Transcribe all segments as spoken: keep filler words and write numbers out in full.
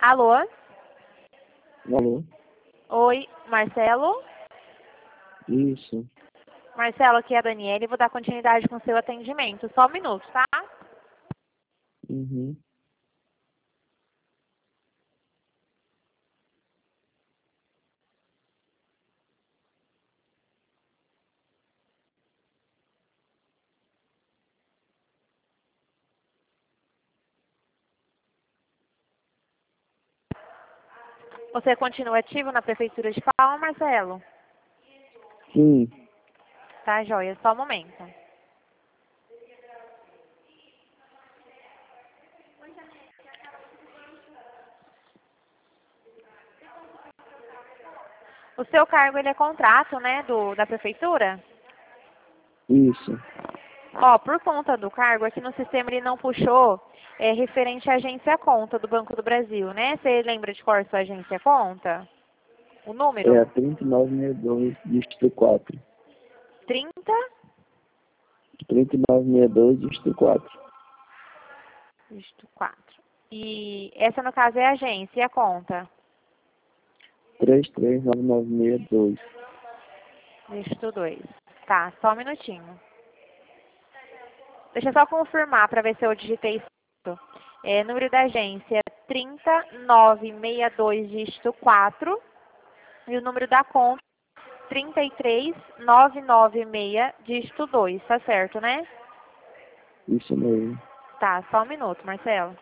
Alô? Alô? Oi, Marcelo? Isso. Marcelo, aqui é a Daniela e vou dar continuidade com o seu atendimento. Só um minuto, tá? Uhum. Você continua ativo na Prefeitura de Palma, Marcelo? Sim. Tá, joia. Só um momento. O seu cargo, ele é contrato, né, do, da Prefeitura? Isso. Ó, por conta do cargo, aqui no sistema ele não puxou é, referente à agência conta do Banco do Brasil, né? Você lembra de qual é a sua agência conta? O número? É a trinta e nove sessenta e dois, dígito quatro. trinta? trinta e nove sessenta e dois, dígito quatro. Dígito quatro. E essa, no caso, é a agência e a conta? três três nove nove seis dois. Dígito dois. Tá, só um minutinho. Deixa eu só confirmar para ver se eu digitei certo. É, número da agência trinta nove sessenta e dois, dígito quatro. E o número da conta trinta e três nove nove seis, dígito dois. Tá certo, né? Isso mesmo. Tá, só um minuto, Marcelo.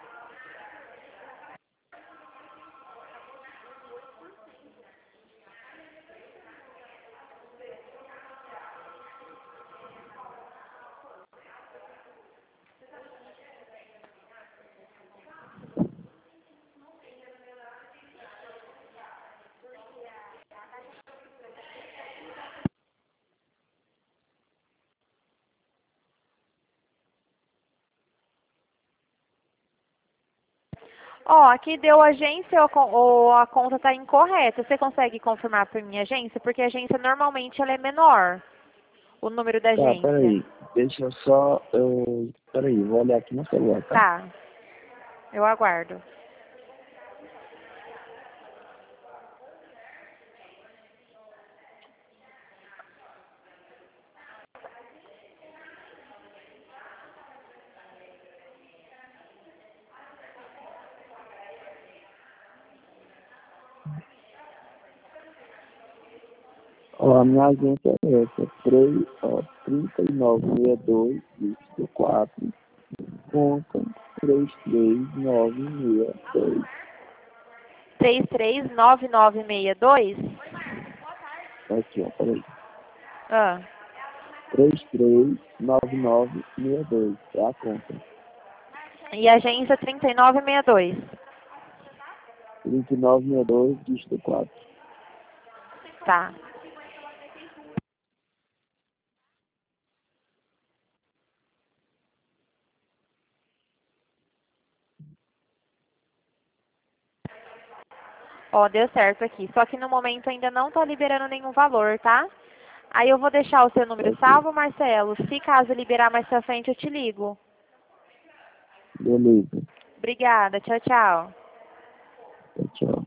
Ó, aqui deu agência ou, con- ou a conta tá incorreta. Você consegue confirmar por minha agência? Porque a agência normalmente ela é menor. O número da Tá, agência. peraí. Deixa eu só. Eu... Peraí, vou olhar aqui no celular, tá? Tá, eu aguardo. Ó, a minha agência é essa. três, ó, trinta e nove sessenta e dois, dígito quatro. Conta três três nove seis dois. três três nove nove seis dois? Aqui, ó, peraí. Ah. três três nove nove seis dois. É a conta. E a agência trinta e nove sessenta e dois. trinta e nove sessenta e dois, dígito quatro. Tá. Ó, deu certo aqui. Só que no momento ainda não tá liberando nenhum valor, tá? Aí eu vou deixar o seu número Ok. salvo, Marcelo. Se caso liberar mais pra frente, eu te ligo. Beleza. Obrigada. Tchau, tchau. Tchau, tchau.